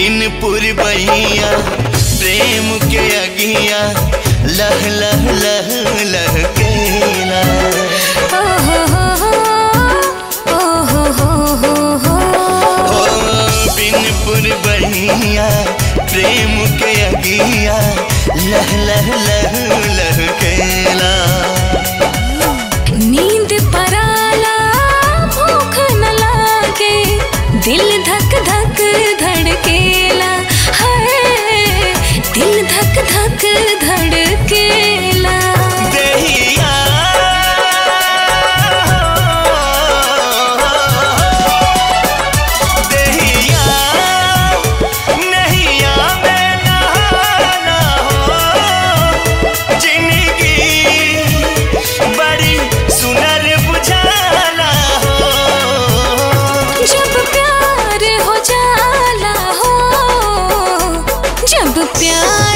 बिन पुरबैया प्रेम के अगिया लह लह लह लह केला। बिन पुरबैया प्रेम के अगिया लह लह लह लह केला। नींद पराला भूख न लागे दिल धक धक धड़केला है दिल धक धक धड़केला। देहिया देहिया नैया में नहाना हो जिंदगी बड़ी सुनर बुझाना हो। जब प्यार हो जाला हो जब प्यार